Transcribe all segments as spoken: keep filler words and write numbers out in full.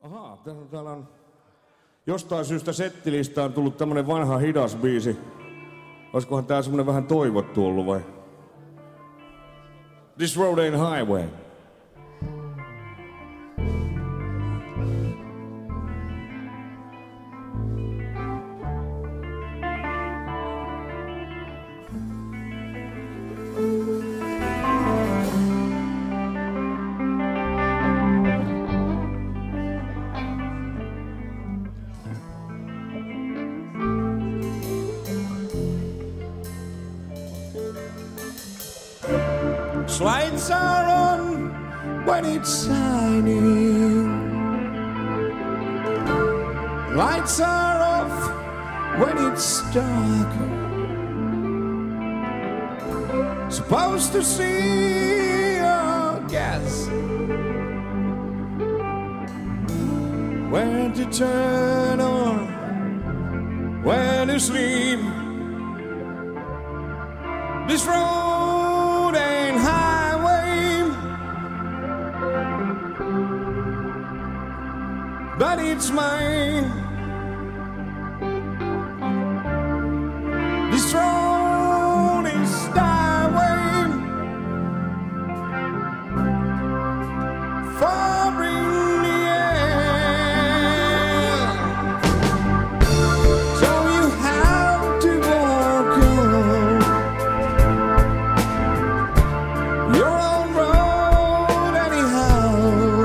Ahaa, täällä on jostain syystä settilistaan tullut tämmönen vanha hidas biisi. Olisikohan tää semmonen vähän toivottu ollut vai? This road ain't highway. Lights are on when it's shining. Lights are off when it's dark. Supposed to see or guess when to turn or when to sleep. This road ain't highway, but it's mine. This road is highway, far in the air. So you have to walk on your own road anyhow.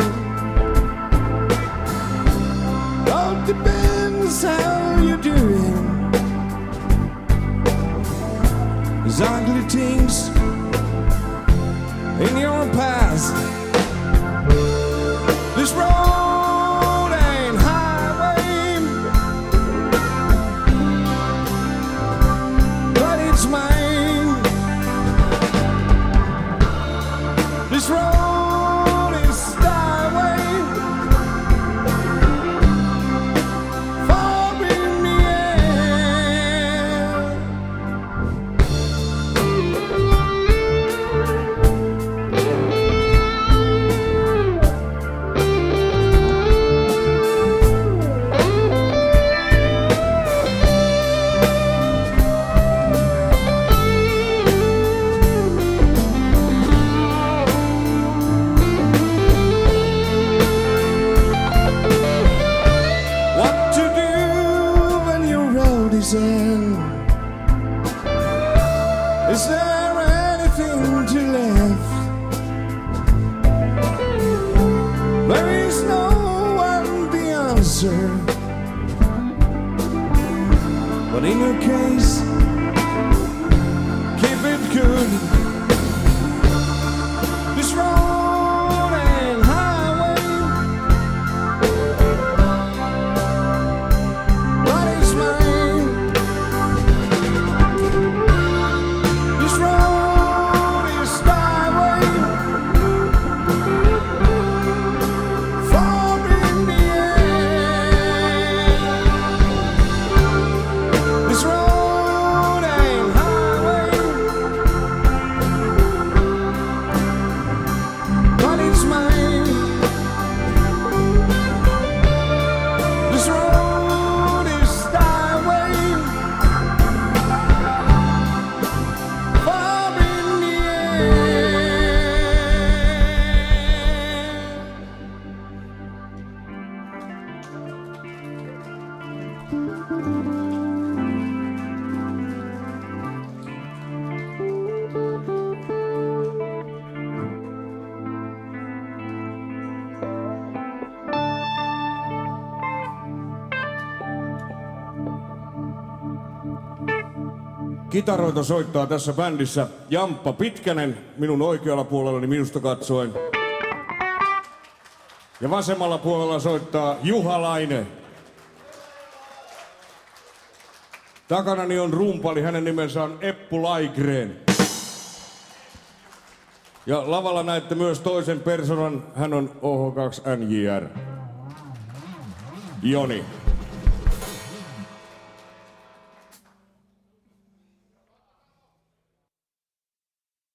All depends how you're doing. There's ugly things in your past. This road ain't highway, but it's mine. This road is highway, far in the air. What to do when your road is in? Is there anything to left? There is no one the answer, but in your case, keep it good. This road ain't highway, but it's mine. This road is highway, far in the air. This road ain't highway, but it's mine. This road is highway, far in the air. Kitaroita soittaa tässä bändissä Jamppa Pitkänen minun oikealla puolellani minusta katsoen. Ja vasemmalla puolella soittaa Juha Laine. Takanani on rumpali, hänen nimensä on Eppu Laikreen. Ja lavalla näette myös toisen persoonan, hän on O H kaksi N J R. Joni.